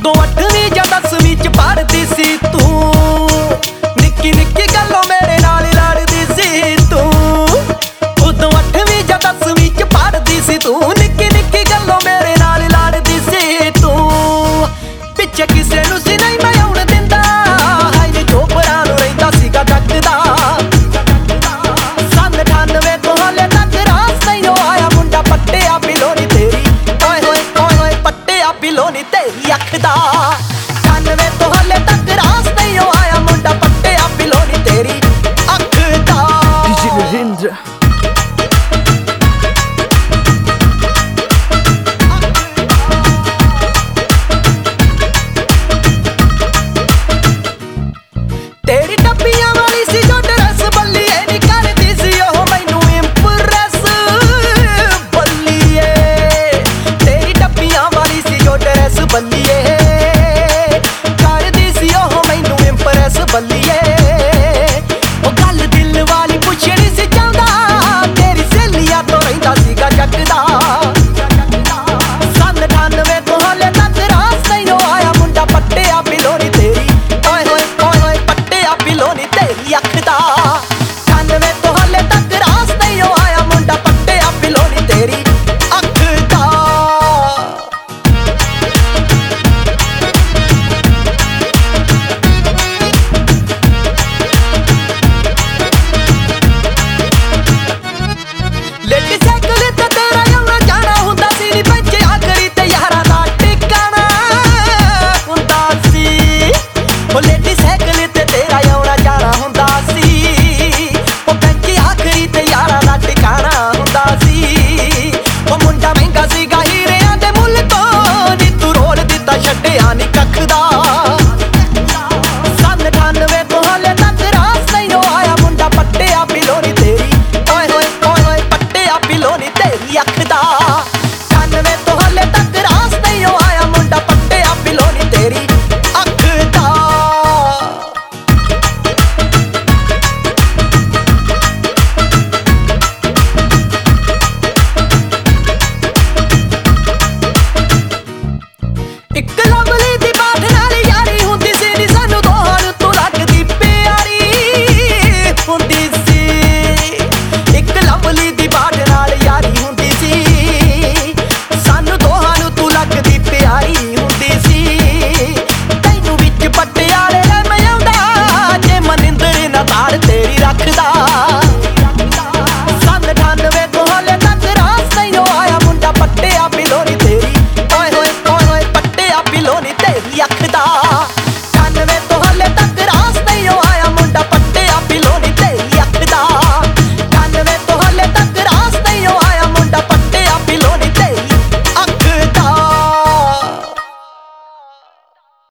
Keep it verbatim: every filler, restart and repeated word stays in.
ਉਦੋਂ ਅੱਠਵੀਂ ਜਾਂ ਦਸਵੀਂ ਚ ਪੜ੍ਹਦੀ ਸੀ ਤੂੰ, ਨਿੱਕੀ ਨਿੱਕੀ ਗੱਲੋਂ ਮੇਰੇ ਨਾਲ ਲੜਦੀ ਸੀ ਤੂੰ। ਉਦੋਂ ਅੱਠਵੀਂ ਜਾਂ ਦਸਵੀਂ ਚ ਪੜ੍ਹਦੀ ਸੀ ਤੂੰ, ਨਿੱਕੀ ਨਿੱਕੀ ਗੱਲੋਂ ਮੇਰੇ ਨਾਲ ਲੜਦੀ ਸੀ ਤੂੰ। ਪਿੱਛੇ ਕਿਸੇ ਨੂੰ ਸੀ ਨਹੀਂ ਮੈਂ ਆਉਣ ਦਿੰਦਾ, ਹਾਏ ਨੀ ਚੋਪਰਾਂ ਨੂੰ ਰਹਿੰਦਾ ਸੀਗਾ ਡੱਕਦਾ। ਸੰਨ ਅਠਾਨਵੇਂ ਤੋਂ ਹਾਲੇ ਤੱਕ ਰਾਸ ਨਹੀਂ ਆਇਆ, ਮੁੰਡਾ ਪੱਟਿਆ ਬਿਲੋਂ ਨੀ ਤੇਰੀ, ਓਏ ਹੋਏ ਓਏ ਹੋਏ ਪੱਟਿਆ ਬਿਲੋਂ ਨੀ ਤੇਰੀ ਅੱਖ ਦਾ। ਅਠਾਨਵੇਂ ਤੋਂ ਹਾਲੇ ਤੱਕ ਰਾਸ ਨਹੀਂ ਆਇਆ, ਮੁੰਡਾ ਪੱਟਿਆ ਬਿਲੋਂ ਨੀ ਤੇਰੀ ਅੱਖ ਦਾ। D J Narendra